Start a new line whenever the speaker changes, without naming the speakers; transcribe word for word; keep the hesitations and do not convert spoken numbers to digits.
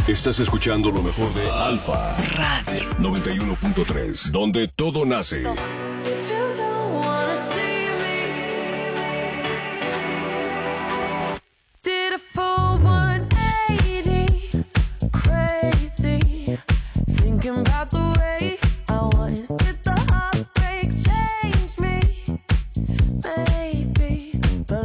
Estás escuchando lo mejor de Alfa
Radio
noventa y uno punto tres, donde todo nace.